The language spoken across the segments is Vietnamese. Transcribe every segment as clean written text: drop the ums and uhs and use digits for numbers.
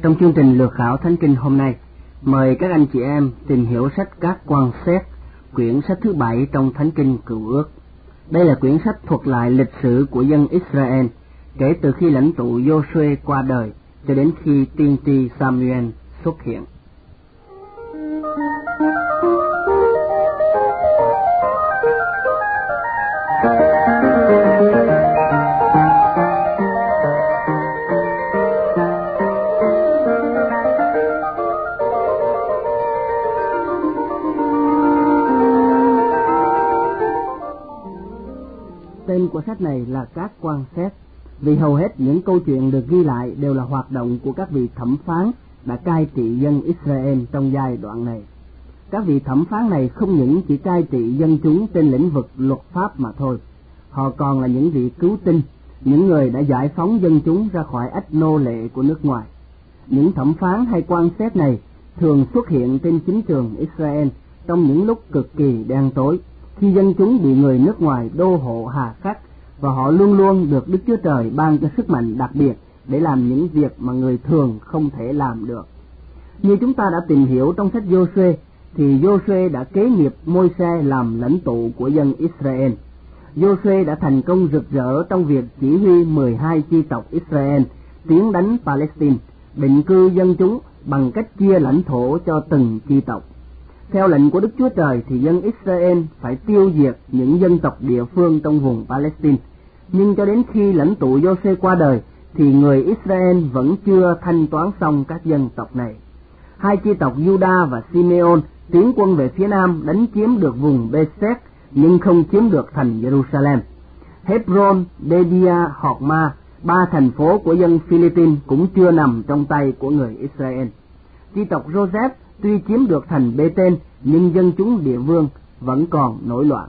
Trong chương trình lược khảo Thánh Kinh hôm nay, mời các anh chị em tìm hiểu sách Các Quan Xét, quyển sách thứ 7 trong Thánh Kinh Cựu Ước. Đây là quyển sách thuật lại lịch sử của dân Israel kể từ khi lãnh tụ Giô-suê qua đời cho đến khi tiên tri Samuel xuất hiện. Tên của sách này là Các Quan Xét, vì hầu hết những câu chuyện được ghi lại đều là hoạt động của các vị thẩm phán đã cai trị dân Israel trong giai đoạn này. Các vị thẩm phán này không những chỉ cai trị dân chúng trên lĩnh vực luật pháp mà thôi, họ còn là những vị cứu tinh, những người đã giải phóng dân chúng ra khỏi ách nô lệ của nước ngoài. Những thẩm phán hay quan xét này thường xuất hiện trên chính trường Israel trong những lúc cực kỳ đen tối, khi dân chúng bị người nước ngoài đô hộ hà khắc, và họ luôn luôn được Đức Chúa Trời ban cho sức mạnh đặc biệt để làm những việc mà người thường không thể làm được. Như chúng ta đã tìm hiểu trong sách Giô-suê, thì Giô-suê đã kế nghiệp Môi-se làm lãnh tụ của dân Israel. Giô-suê đã thành công rực rỡ trong việc chỉ huy 12 chi tộc Israel tiến đánh Palestine, định cư dân chúng bằng cách chia lãnh thổ cho từng chi tộc. Theo lệnh của Đức Chúa Trời thì dân Israel phải tiêu diệt những dân tộc địa phương trong vùng Palestine. Nhưng cho đến khi lãnh tụ Giô-suê qua đời thì người Israel vẫn chưa thanh toán xong các dân tộc này. Hai chi tộc Juda và Simeon tiến quân về phía nam đánh chiếm được vùng Bê-sét nhưng không chiếm được thành Jerusalem. Hebron, Dedia, Horma, ba thành phố của dân Philippines cũng chưa nằm trong tay của người Israel. Chi tộc Joseph tuy chiếm được thành Bê-tên nhưng dân chúng địa phương vẫn còn nổi loạn.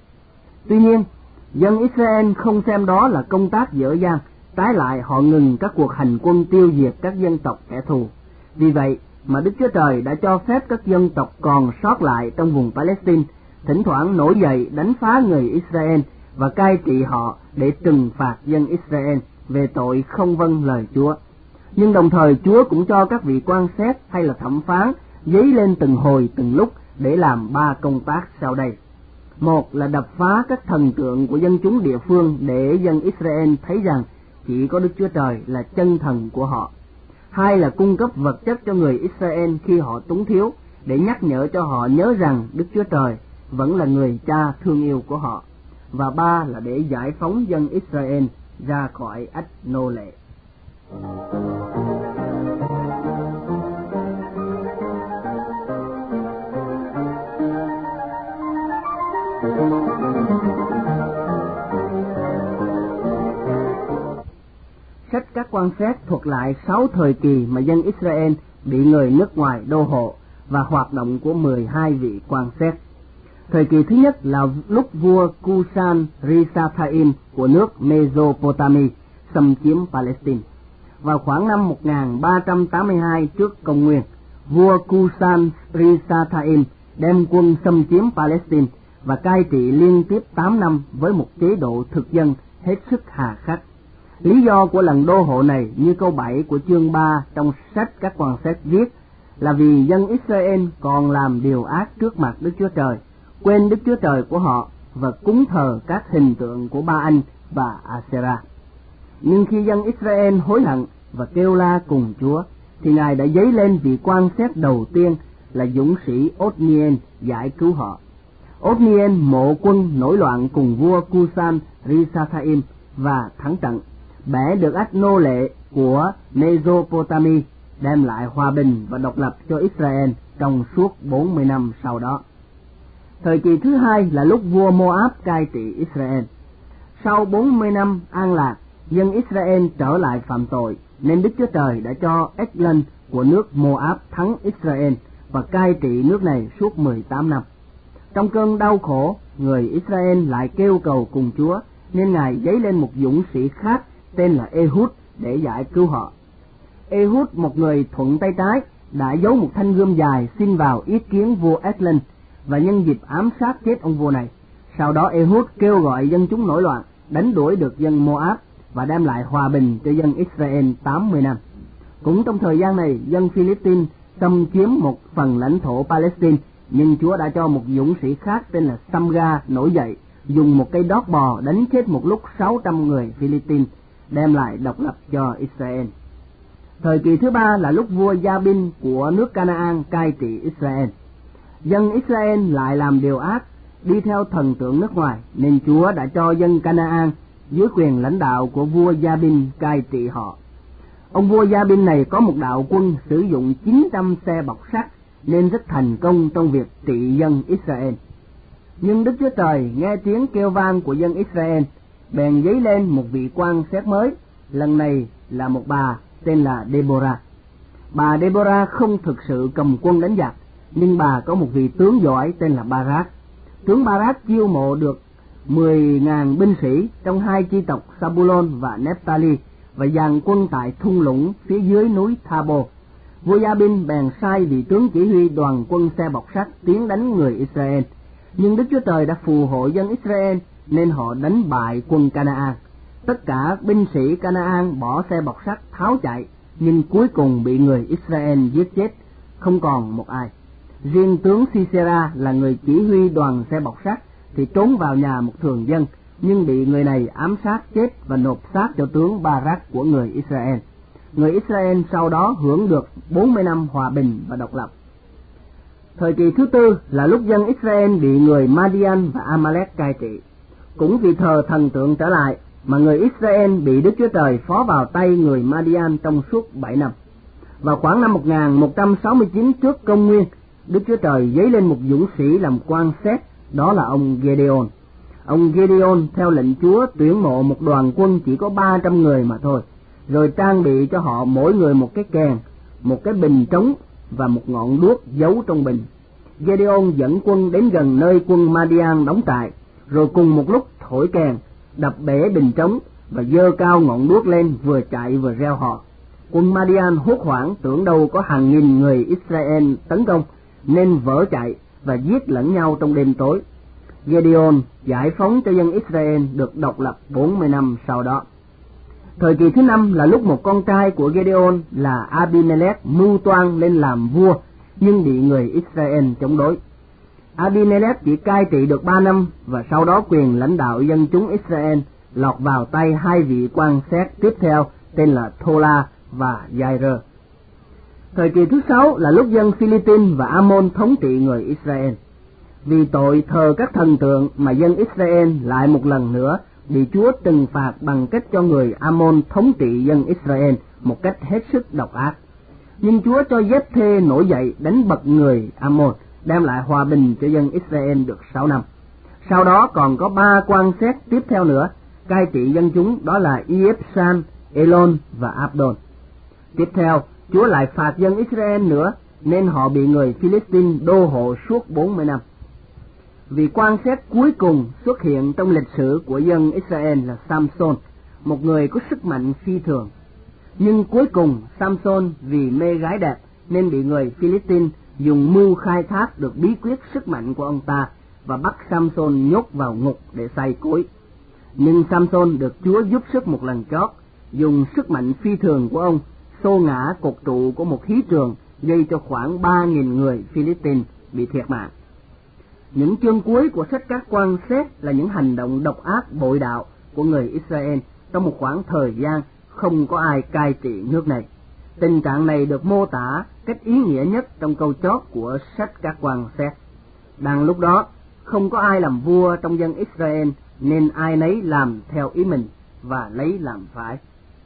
Tuy nhiên, dân Israel không xem đó là công tác dở dang, trái lại họ ngừng các cuộc hành quân tiêu diệt các dân tộc kẻ thù. Vì vậy mà Đức Chúa Trời đã cho phép các dân tộc còn sót lại trong vùng Palestine thỉnh thoảng nổi dậy đánh phá người Israel và cai trị họ để trừng phạt dân Israel về tội không vâng lời Chúa. Nhưng đồng thời Chúa cũng cho các vị quan xét hay là thẩm phán dấy lên từng hồi từng lúc để làm ba công tác sau đây. Một là đập phá các thần tượng của dân chúng địa phương để dân Israel thấy rằng chỉ có Đức Chúa Trời là chân thần của họ. Hai là cung cấp vật chất cho người Israel khi họ túng thiếu, để nhắc nhở cho họ nhớ rằng Đức Chúa Trời vẫn là người cha thương yêu của họ. Và ba là để giải phóng dân Israel ra khỏi ách nô lệ. Sách Các Quan Xét thuật lại 6 thời kỳ mà dân Israel bị người nước ngoài đô hộ và hoạt động của 12 vị quan xét. Thời kỳ thứ nhất là lúc vua Cusan Rishathaim của nước Mesopotamia xâm chiếm Palestine. Vào khoảng năm 1382 trước công nguyên, vua Cusan Rishathaim đem quân xâm chiếm Palestine và cai trị liên tiếp 8 năm với một chế độ thực dân hết sức hà khắc. Lý do của lần đô hộ này như câu 7 của chương 3 trong sách Các Quan Xét viết là vì dân Israel còn làm điều ác trước mặt Đức Chúa Trời, quên Đức Chúa Trời của họ và cúng thờ các hình tượng của Ba-anh và Asera. Nhưng khi dân Israel hối hận và kêu la cùng Chúa thì Ngài đã dấy lên vị quan xét đầu tiên là dũng sĩ Othniel giải cứu họ. Othniel mộ quân nổi loạn cùng vua Cusan Rishathaim và thắng trận, bẻ được ách nô lệ của Mesopotamia, đem lại hòa bình và độc lập cho Israel trong suốt 40 năm sau đó. Thời kỳ thứ hai là lúc vua Moab cai trị Israel. Sau 40 năm an lạc, dân Israel trở lại phạm tội, nên Đức Chúa Trời đã cho Eglon của nước Moab thắng Israel và cai trị nước này suốt 18 năm. Trong cơn đau khổ, người Israel lại kêu cầu cùng Chúa, nên Ngài dấy lên một dũng sĩ khác tên là Ehud để giải cứu họ. Ehud, một người thuận tay trái, đã giấu một thanh gươm dài xin vào ý kiến vua Eglon và nhân dịp ám sát chết ông vua này. Sau đó Ehud kêu gọi dân chúng nổi loạn, đánh đuổi được dân Moab và đem lại hòa bình cho dân Israel 80 năm. Cũng trong thời gian này, dân Philippines xâm chiếm một phần lãnh thổ Palestine, nhưng Chúa đã cho một dũng sĩ khác tên là Samga nổi dậy, dùng một cây đót bò đánh chết một lúc 600 người Philippines, đem lại độc lập cho Israel. Thời kỳ thứ ba là lúc vua Gia-bin của nước Canaan cai trị Israel. Dân Israel lại làm điều ác, đi theo thần tượng nước ngoài, nên Chúa đã cho dân Canaan dưới quyền lãnh đạo của vua Gia-bin cai trị họ. Ông vua Gia-bin này có một đạo quân sử dụng 900 xe bọc sắt, nên rất thành công trong việc trị dân Israel. Nhưng Đức Chúa Trời nghe tiếng kêu vang của dân Israel, bèn dấy lên một vị quan xét mới, lần này là một bà tên là Deborah. Bà Deborah không thực sự cầm quân đánh giặc, nhưng bà có một vị tướng giỏi tên là Barak. Tướng Barak chiêu mộ được 10.000 binh sĩ trong hai chi tộc Sabulon và Nephtali và dàn quân tại thung lũng phía dưới núi Thabo. Vua Gia-bin bèn sai vị tướng chỉ huy đoàn quân xe bọc sắt tiến đánh người Israel, nhưng Đức Chúa Trời đã phù hộ dân Israel nên họ đánh bại quân Canaan. Tất cả binh sĩ Canaan bỏ xe bọc sắt tháo chạy, nhưng cuối cùng bị người Israel giết chết, không còn một ai. Riêng tướng Sisera là người chỉ huy đoàn xe bọc sắt thì trốn vào nhà một thường dân, nhưng bị người này ám sát chết và nộp xác cho tướng Barak của người Israel. Người Israel sau đó hưởng được 40 năm hòa bình và độc lập. Thời kỳ thứ tư là lúc dân Israel bị người Madian và Amalek cai trị. Cũng vì thờ thần tượng trở lại mà người Israel bị Đức Chúa Trời phó vào tay người Madian trong suốt 7 năm. Vào khoảng năm 1169 trước công nguyên, Đức Chúa Trời giấy lên một dũng sĩ làm quan xét, đó là ông Gideon. Ông Gideon theo lệnh Chúa tuyển mộ một đoàn quân chỉ có 300 người mà thôi, rồi trang bị cho họ mỗi người một cái kèn, một cái bình trống và một ngọn đuốc giấu trong bình. Gideon dẫn quân đến gần nơi quân Madian đóng trại, rồi cùng một lúc thổi kèn, đập bể bình trống và giơ cao ngọn đuốc lên, vừa chạy vừa reo hò. Quân Madian hốt hoảng tưởng đâu có hàng nghìn người Israel tấn công, nên vỡ chạy và giết lẫn nhau trong đêm tối. Gideon giải phóng cho dân Israel được độc lập 40 năm sau đó. Thời kỳ thứ năm là lúc một con trai của Gideon là Abimelech mưu toan lên làm vua, nhưng bị người Israel chống đối. Abimelech chỉ cai trị được 3 năm và sau đó quyền lãnh đạo dân chúng Israel lọt vào tay hai vị quan xét tiếp theo tên là Thola và Jair. Thời kỳ thứ 6 là lúc dân Philippines và Ammon thống trị người Israel. Vì tội thờ các thần tượng mà dân Israel lại một lần nữa bị Chúa trừng phạt bằng cách cho người Ammon thống trị dân Israel một cách hết sức độc ác. Nhưng Chúa cho Giếp-thê nổi dậy đánh bật người Ammon, đem lại hòa bình cho dân Israel được 6 năm. Sau đó còn có 3 quan xét tiếp theo nữa cai trị dân chúng, đó là Iepsan, Elon và Abdon. Tiếp theo, Chúa lại phạt dân Israel nữa, nên họ bị người Philippines đô hộ suốt 40 năm. Vị quan xét cuối cùng xuất hiện trong lịch sử của dân Israel là Samson, một người có sức mạnh phi thường. Nhưng cuối cùng Samson vì mê gái đẹp nên bị người Philippines dùng mưu khai thác được bí quyết sức mạnh của ông ta và bắt Samson nhốt vào ngục để xay cối. Nhưng Samson được Chúa giúp sức một lần chót, dùng sức mạnh phi thường của ông xô ngã cột trụ của một hí trường, gây cho khoảng 3.000 người Philippines bị thiệt mạng. Những chương cuối của sách Các Quan Xét là những hành động độc ác bội đạo của người Israel trong một khoảng thời gian không có ai cai trị nước này. Tình trạng này được mô tả cách ý nghĩa nhất trong câu chót của sách Các Quan Xét. Đang lúc đó, không có ai làm vua trong dân Israel, nên ai nấy làm theo ý mình và lấy làm phải.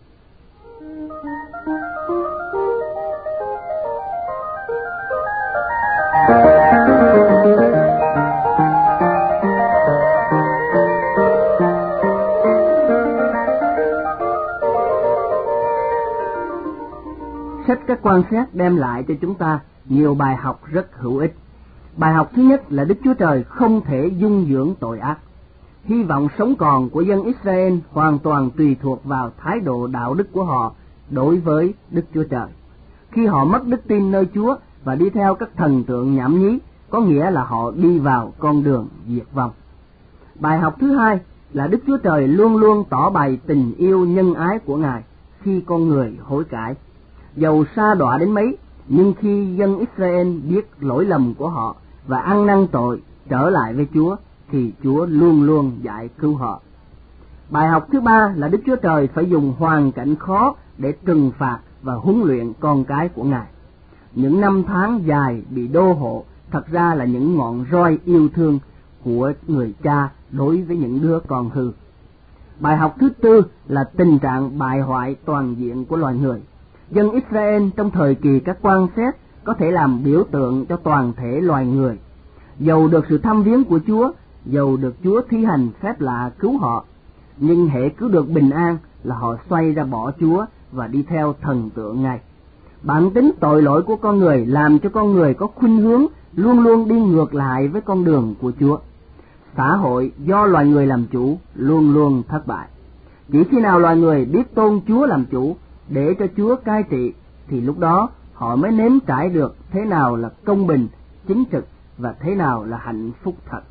Sách Các Quan Xét đem lại cho chúng ta nhiều bài học rất hữu ích. Bài học thứ nhất là Đức Chúa Trời không thể dung dưỡng tội ác. Hy vọng sống còn của dân Israel hoàn toàn tùy thuộc vào thái độ đạo đức của họ đối với Đức Chúa Trời. Khi họ mất đức tin nơi Chúa và đi theo các thần tượng nhảm nhí, có nghĩa là họ đi vào con đường diệt vong. Bài học thứ hai là Đức Chúa Trời luôn luôn tỏ bày tình yêu nhân ái của Ngài khi con người hối cải. Dầu sa đọa đến mấy, nhưng khi dân Israel biết lỗi lầm của họ và ăn năn tội trở lại với Chúa, thì Chúa luôn luôn giải cứu họ. Bài học thứ ba là Đức Chúa Trời phải dùng hoàn cảnh khó để trừng phạt và huấn luyện con cái của Ngài. Những năm tháng dài bị đô hộ thật ra là những ngọn roi yêu thương của người cha đối với những đứa con hư. Bài học thứ tư là tình trạng bại hoại toàn diện của loài người. Dân Israel trong thời kỳ các quan xét có thể làm biểu tượng cho toàn thể loài người. Dầu được sự thăm viếng của Chúa, dầu được Chúa thi hành phép lạ cứu họ, nhưng hễ cứ được bình an là họ xoay ra bỏ Chúa và đi theo thần tượng Ngài. Bản tính tội lỗi của con người làm cho con người có khuynh hướng luôn luôn đi ngược lại với con đường của Chúa. Xã hội do loài người làm chủ luôn luôn thất bại. Chỉ khi nào loài người biết tôn Chúa làm chủ, để cho Chúa cai trị, thì lúc đó họ mới nếm trải được thế nào là công bình, chính trực và thế nào là hạnh phúc thật.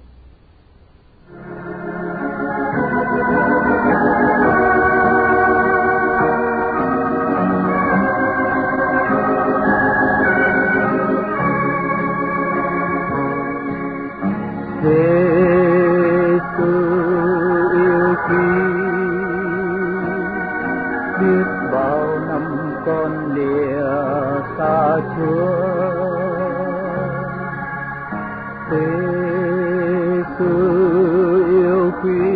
Giê-xu yêu quý, biết bao năm con lìa xa Chúa. Giê-xu yêu quý,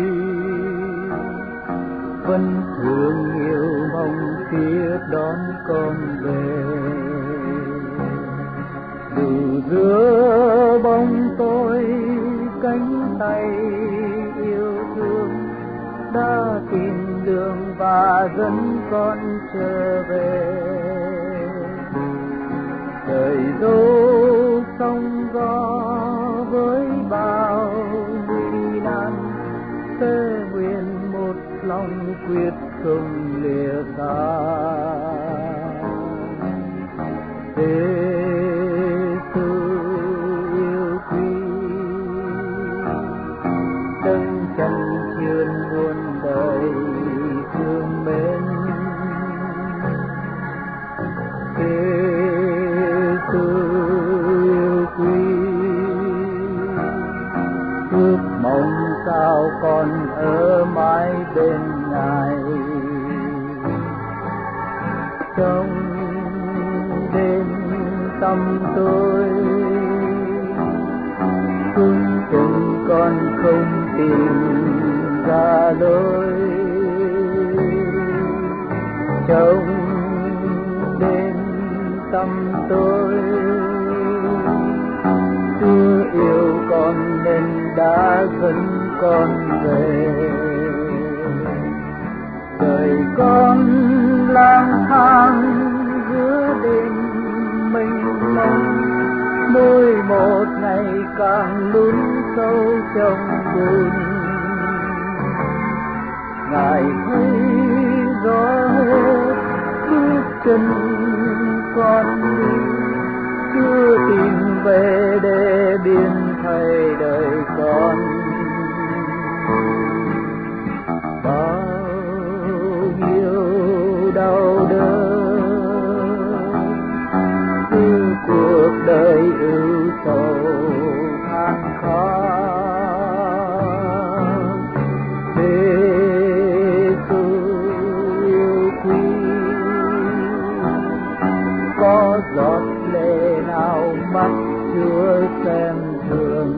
vẫn thương yêu mong tiếp đón con về. Dù giữa bóng tối cánh tay yêu thương đã tìm đường và dẫn con trở về. Đời dẫu sóng gió với bao nguy nan, sẽ nguyện một lòng quyết không lìa xa. Sao con ở mãi bên Ngài, trong đêm tâm tôi cũng chừng con không tìm ra lối. Trong đêm tâm tôi Chúa yêu con nên đã dẫn con về. Đời con lang thang giữa đêm mênh mông, mỗi một ngày càng lún sâu trong buồn. Ngài thấy rõ hết bước chân con đi, chưa tìm về để biến thay đời con. Bao nhiêu đau đớn từ cuộc đời ưu sầu than khóc, Giê-xu yêu quý, có giọt lệ nào mắt Chúa xem thường.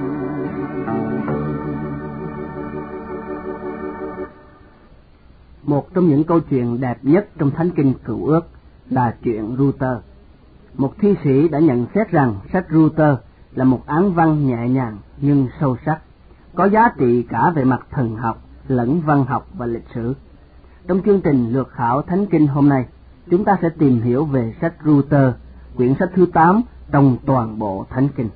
Một trong những câu chuyện đẹp nhất trong Thánh Kinh Cựu Ước là chuyện Ruther. Một thi sĩ đã nhận xét rằng sách Ruther là một án văn nhẹ nhàng nhưng sâu sắc, có giá trị cả về mặt thần học lẫn văn học và lịch sử. Trong chương trình lược khảo Thánh Kinh hôm nay, chúng ta sẽ tìm hiểu về sách Ruther, quyển sách thứ 8 trong toàn bộ Thánh Kinh.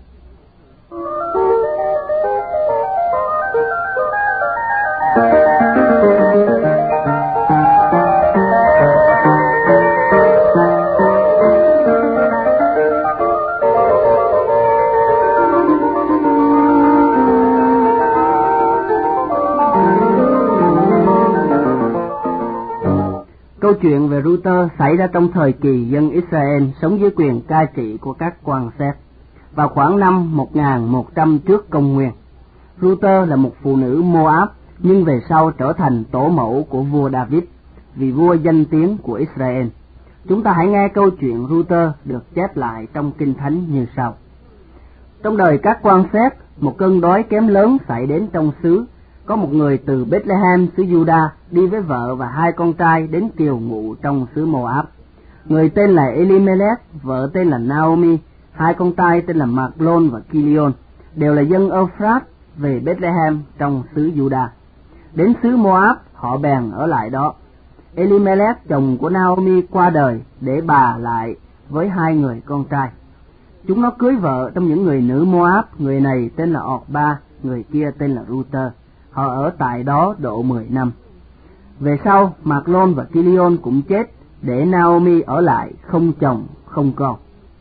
Câu chuyện về Ruther xảy ra trong thời kỳ dân Israel sống dưới quyền cai trị của các quan Séc vào khoảng năm 1100 trước công nguyên. Ruther là một phụ nữ Moab nhưng về sau trở thành tổ mẫu của vua David, vị vua danh tiếng của Israel. Chúng ta hãy nghe câu chuyện Ruther được chép lại trong Kinh Thánh như sau. Trong đời các quan Séc, một cơn đói kém lớn xảy đến trong xứ. Có một người từ Bethlehem xứ Juda đi với vợ và hai con trai đến kiều ngụ trong xứ Moab. Người tên là Elimelech, vợ tên là Naomi, hai con trai tên là Maglon và Kilion, đều là dân Euphrat về Bethlehem trong xứ Juda. Đến xứ Moab, họ bèn ở lại đó. Elimelech chồng của Naomi qua đời để bà lại với hai người con trai. Chúng nó cưới vợ trong những người nữ Moab, người này tên là Orpa, người kia tên là Ruther. Họ ở tại đó độ 10 năm. Về sau, Maglon và Kilion cũng chết, để Naomi ở lại không chồng, không con.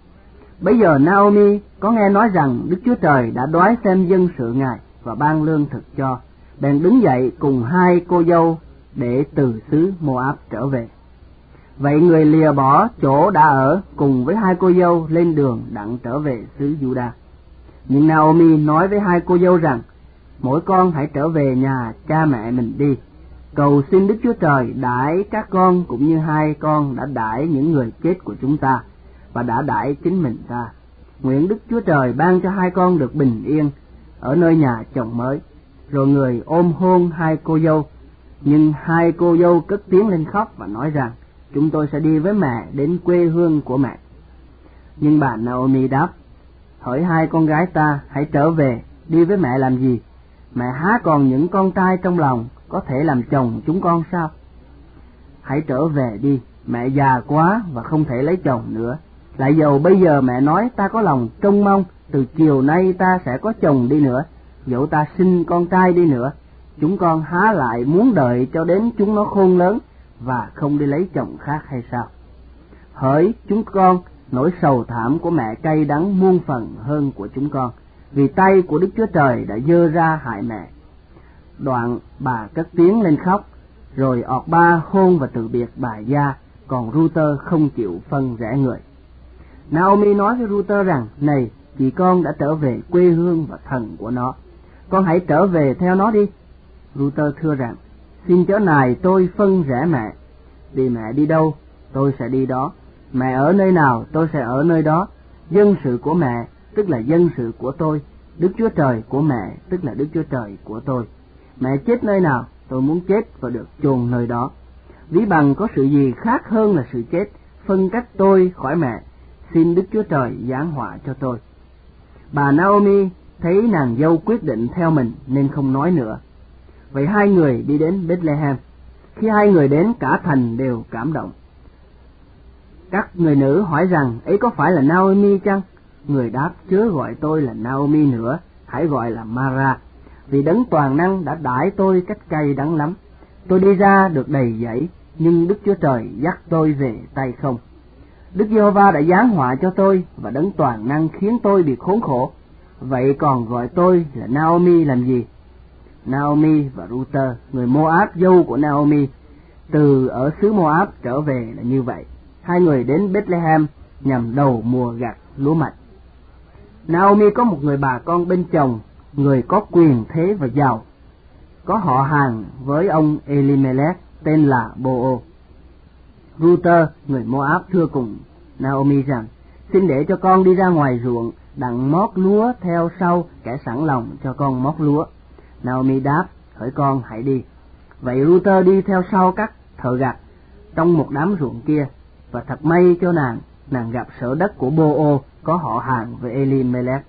Bây giờ Naomi có nghe nói rằng Đức Chúa Trời đã đoái xem dân sự Ngài và ban lương thực cho, bèn đứng dậy cùng hai cô dâu để từ xứ Moab trở về. Vậy người lìa bỏ chỗ đã ở cùng với hai cô dâu lên đường đặng trở về xứ Juda. Nhưng Naomi nói với hai cô dâu rằng, mỗi con hãy trở về nhà cha mẹ mình đi, cầu xin Đức Chúa Trời đãi các con cũng như hai con đã đãi những người chết của chúng ta và đã đãi chính mình ta. Nguyện Đức Chúa Trời ban cho hai con được bình yên ở nơi nhà chồng mới. Rồi người ôm hôn hai cô dâu, nhưng hai cô dâu cất tiếng lên khóc và nói rằng, chúng tôi sẽ đi với mẹ đến quê hương của mẹ. Nhưng bà Naomi đáp, hỡi hai con gái ta, hãy trở về, đi với mẹ làm gì? Mẹ há còn những con trai trong lòng có thể làm chồng chúng con sao? Hãy trở về đi, mẹ già quá và không thể lấy chồng nữa. Lại dầu bây giờ mẹ nói ta có lòng trông mong từ chiều nay ta sẽ có chồng đi nữa, dẫu ta sinh con trai đi nữa, chúng con há lại muốn đợi cho đến chúng nó khôn lớn và không đi lấy chồng khác hay sao? Hỡi chúng con, nỗi sầu thảm của mẹ cay đắng muôn phần hơn của chúng con, vì tay của Đức Chúa Trời đã giơ ra hại mẹ. Đoạn bà cất tiếng lên khóc, rồi Orpa hôn và từ biệt bà gia, còn Ruther không chịu phân rẽ người. Naomi nói với Ruther rằng, này, chị con đã trở về quê hương và thần của nó, con hãy trở về theo nó đi. Ruther thưa rằng, xin chớ nài tôi phân rẽ mẹ, vì mẹ đi đâu tôi sẽ đi đó, mẹ ở nơi nào tôi sẽ ở nơi đó. Dân sự của mẹ tức là dân sự của tôi, Đức Chúa Trời của mẹ tức là Đức Chúa Trời của tôi. Mẹ chết nơi nào tôi muốn chết và được chôn nơi đó. Ví bằng có sự gì khác hơn là sự chết phân cách tôi khỏi mẹ, xin Đức Chúa Trời giáng họa cho tôi. Bà Naomi thấy nàng dâu quyết định theo mình nên không nói nữa. Vậy hai người đi đến Bethlehem. Khi hai người đến, cả thành đều cảm động. Các người nữ hỏi rằng, ấy có phải là Naomi chăng? Người đáp, chớ gọi tôi là Naomi nữa, hãy gọi là Mara, vì Đấng toàn năng đã đãi tôi cách cay đắng lắm. Tôi đi ra được đầy dẫy, nhưng Đức Chúa Trời dắt tôi về tay không. Đức Giê-hô-va đã giáng họa cho tôi, và Đấng toàn năng khiến tôi bị khốn khổ. Vậy còn gọi tôi là Naomi làm gì? Naomi và Ruther, người Moab dâu của Naomi, từ ở xứ Moab trở về là như vậy. Hai người đến Bethlehem nhằm đầu mùa gặt lúa mạch. Naomi có một người bà con bên chồng, người có quyền thế và giàu, có họ hàng với ông Elimelech tên là Bô-ô. Ruther, người Moab, thưa cùng Naomi rằng, xin để cho con đi ra ngoài ruộng đặng mót lúa theo sau kẻ sẵn lòng cho con mót lúa. Naomi đáp, hỡi con hãy đi. Vậy Ruther đi theo sau các thợ gặt trong một đám ruộng kia, và thật may cho nàng gặp sở đất của Bô-ô có họ hàng với Elimelech.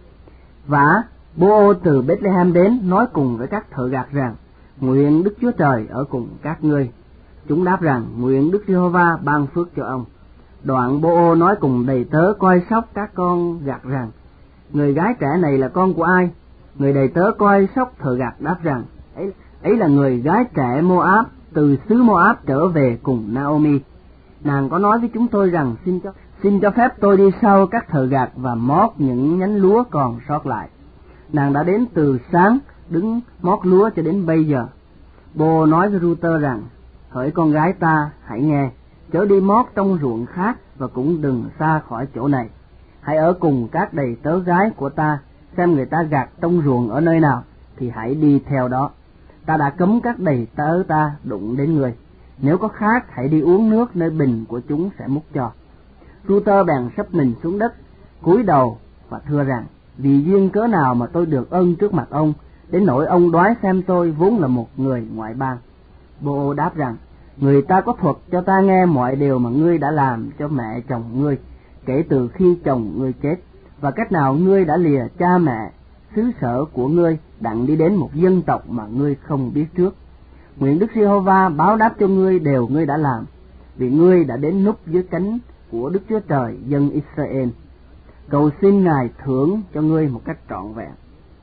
Và Bô-ô từ Bethlehem đến nói cùng với các thợ gặt rằng, nguyện Đức Chúa Trời ở cùng các ngươi. Chúng đáp rằng, nguyện Đức Giê-hô-va ban phước cho ông. Đoạn Bô-ô nói cùng đầy tớ coi sóc các con gặt rằng, người gái trẻ này là con của ai? Người đầy tớ coi sóc thợ gặt đáp rằng, ấy là người gái trẻ Moab, từ xứ Moab trở về cùng Naomi. Nàng có nói với chúng tôi rằng, xin cho phép tôi đi sau các thợ gặt và mót những nhánh lúa còn sót lại. Nàng đã đến từ sáng đứng mót lúa cho đến bây giờ. Bô nói với Ruther rằng, Hỡi con gái ta, hãy nghe, chớ đi mót trong ruộng khác và cũng đừng xa khỏi chỗ này. Hãy ở cùng các đầy tớ gái của ta, xem người ta gặt trong ruộng ở nơi nào, thì hãy đi theo đó. Ta đã cấm các đầy tớ ta đụng đến người. Nếu có khát, hãy đi uống nước nơi bình của chúng sẽ múc cho. Ruther bèn sấp mình xuống đất, cúi đầu và thưa rằng, vì duyên cớ nào mà tôi được ân trước mặt ông, đến nỗi ông đoái xem tôi vốn là một người ngoại bang. Bô đáp rằng, người ta có thuật cho ta nghe mọi điều mà ngươi đã làm cho mẹ chồng ngươi, kể từ khi chồng ngươi chết, và cách nào ngươi đã lìa cha mẹ, xứ sở của ngươi, đặng đi đến một dân tộc mà ngươi không biết trước. Nguyện Đức Giê-hô-va báo đáp cho ngươi điều ngươi đã làm, vì ngươi đã đến núp dưới cánh của Đức Chúa Trời dân Israel. Cầu xin Ngài thưởng cho ngươi một cách trọn vẹn.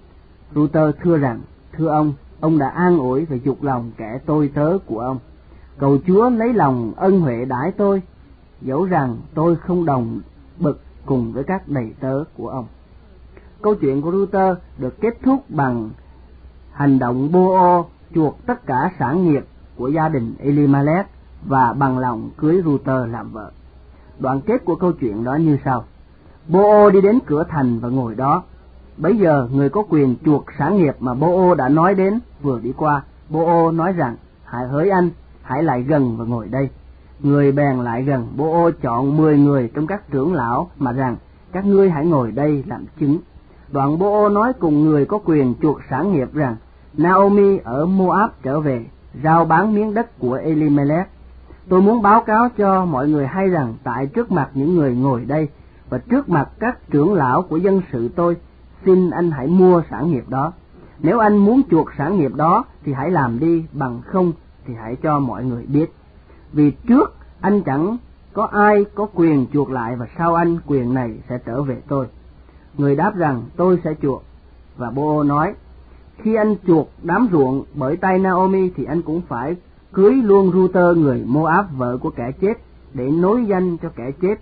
Ruther thưa rằng, thưa ông đã an ủi và dục lòng kẻ tôi tớ của ông. Cầu Chúa lấy lòng ân huệ đãi tôi, dẫu rằng tôi không đồng bậc cùng với các đầy tớ của ông. Câu chuyện của Ruther được kết thúc bằng hành động Bô-ô chuộc tất cả sản nghiệp của gia đình Elimelech và bằng lòng cưới Ruther làm vợ. Đoạn kết của câu chuyện đó như sau: Bô-ô đi đến cửa thành và ngồi đó. Bấy giờ người có quyền chuộc sản nghiệp mà Bô-ô đã nói đến vừa đi qua. Bô-ô nói rằng, hỡi anh, hãy lại gần và ngồi đây. Người bèn lại gần. Bô-ô chọn 10 người trong các trưởng lão mà rằng, các ngươi hãy ngồi đây làm chứng. Đoạn Bô-ô nói cùng người có quyền chuộc sản nghiệp rằng, Naomi ở Moab trở về, rao bán miếng đất của Elimelech. Tôi muốn báo cáo cho mọi người hay rằng, tại trước mặt những người ngồi đây và trước mặt các trưởng lão của dân sự tôi, xin anh hãy mua sản nghiệp đó. Nếu anh muốn chuộc sản nghiệp đó thì hãy làm đi, bằng không thì hãy cho mọi người biết. Vì trước anh chẳng có ai có quyền chuộc lại, và sau anh quyền này sẽ trở về tôi. Người đáp rằng, tôi sẽ chuộc. Và Bô-ô nói, khi anh chuộc đám ruộng bởi tay Naomi thì anh cũng phải cưới luôn Ruther người Moab, vợ của kẻ chết, để nối danh cho kẻ chết.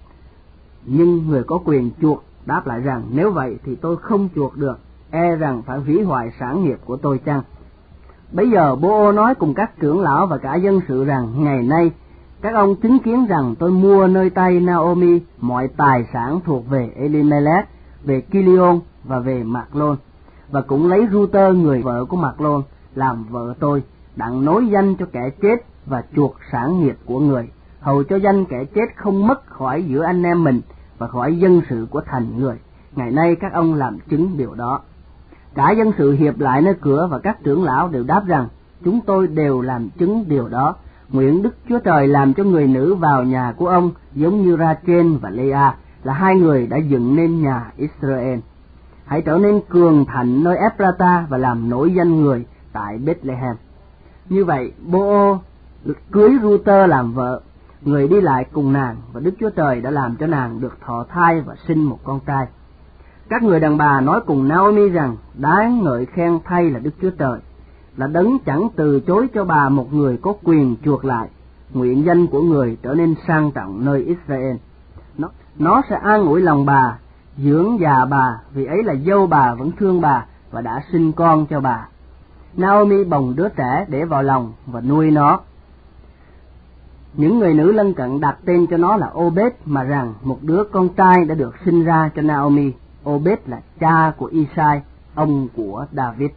Nhưng người có quyền chuộc đáp lại rằng, nếu vậy thì tôi không chuộc được, e rằng phải hủy hoại sản nghiệp của tôi chăng? Bấy giờ Bô-ô nói cùng các trưởng lão và cả dân sự rằng, ngày nay các ông chứng kiến rằng tôi mua nơi tay Naomi mọi tài sản thuộc về Elimelech, về Kilion và về Mạc-lôn, và cũng lấy Ruther người vợ của Mạc-lôn làm vợ tôi, đặng nối danh cho kẻ chết và chuộc sản nghiệp của người, hầu cho danh kẻ chết không mất khỏi giữa anh em mình và khỏi dân sự của thành người. Ngày nay các ông làm chứng điều đó. Cả dân sự hiệp lại nơi cửa, và các trưởng lão đều đáp rằng, chúng tôi đều làm chứng điều đó. Nguyện Đức Chúa Trời làm cho người nữ vào nhà của ông giống như Ra-chên và Lê-a, là hai người đã dựng nên nhà Israel. Hãy trở nên cường thạnh nơi Ephrata và làm nổi danh người tại Bethlehem. Như vậy, Bô-ô cưới Ruther làm vợ, người đi lại cùng nàng, và Đức Chúa Trời đã làm cho nàng được thọ thai và sinh một con trai. Các người đàn bà nói cùng Naomi rằng, đáng ngợi khen thay là Đức Chúa Trời, là đấng chẳng từ chối cho bà một người có quyền chuộc lại. Nguyện danh của người trở nên sang trọng nơi Israel. Nó sẽ an ủi lòng bà, dưỡng già bà, vì ấy là dâu bà vẫn thương bà và đã sinh con cho bà. Naomi bồng đứa trẻ để vào lòng và nuôi nó. Những người nữ lân cận đặt tên cho nó là Obed, mà rằng một đứa con trai đã được sinh ra cho Naomi. Obed là cha của Isai, ông của David.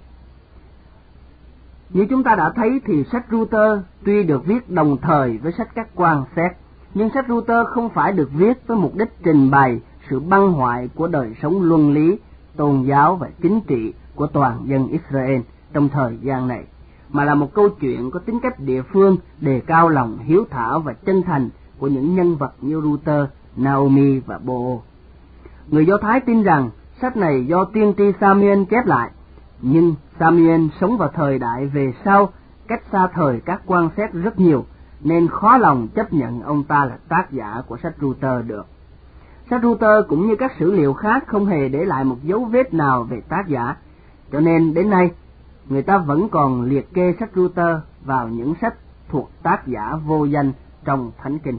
Như chúng ta đã thấy thì sách Ruther tuy được viết đồng thời với sách các quan xét, nhưng sách Ruther không phải được viết với mục đích trình bày sự băng hoại của đời sống luân lý, tôn giáo và chính trị của toàn dân Israel trong thời gian này, mà là một câu chuyện có tính cách địa phương, đề cao lòng hiếu thảo và chân thành của những nhân vật như Ruther, Naomi và Bô-ô. Người Do Thái tin rằng sách này do tiên tri Samuel chép lại, nhưng Samuel sống vào thời đại về sau, cách xa thời các quan xét rất nhiều, nên khó lòng chấp nhận ông ta là tác giả của sách Ruther được. Sách Ruther cũng như các sử liệu khác không hề để lại một dấu vết nào về tác giả, cho nên đến nay người ta vẫn còn liệt kê sách Ruther vào những sách thuộc tác giả vô danh trong Thánh Kinh.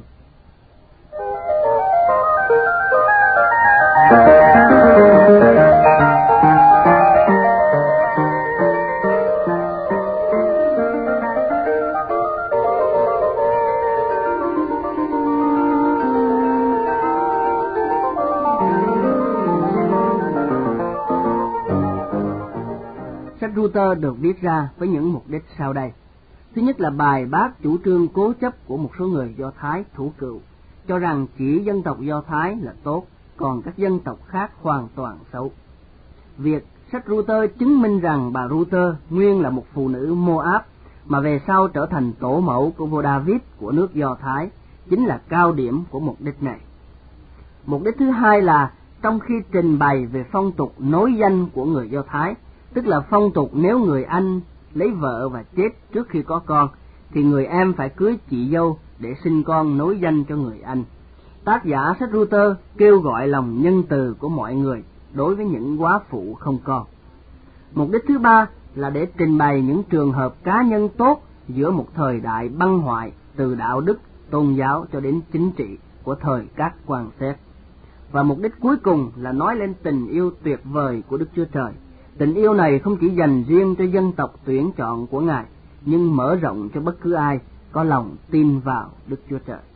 Luther được viết ra với những mục đích sau đây. Thứ nhất là bài bác chủ trương cố chấp của một số người Do Thái thủ cựu, cho rằng chỉ dân tộc Do Thái là tốt, còn các dân tộc khác hoàn toàn xấu. Việc sách Luther chứng minh rằng bà Luther nguyên là một phụ nữ Moab, mà về sau trở thành tổ mẫu của vua David của nước Do Thái, chính là cao điểm của mục đích này. Mục đích thứ hai là trong khi trình bày về phong tục nối danh của người Do Thái, tức là phong tục nếu người anh lấy vợ và chết trước khi có con, thì người em phải cưới chị dâu để sinh con nối danh cho người anh. Tác giả sách Luther kêu gọi lòng nhân từ của mọi người đối với những góa phụ không con. Mục đích thứ ba là để trình bày những trường hợp cá nhân tốt giữa một thời đại băng hoại từ đạo đức, tôn giáo cho đến chính trị của thời các quan xét. Và mục đích cuối cùng là nói lên tình yêu tuyệt vời của Đức Chúa Trời. Tình yêu này không chỉ dành riêng cho dân tộc tuyển chọn của Ngài, nhưng mở rộng cho bất cứ ai có lòng tin vào Đức Chúa Trời.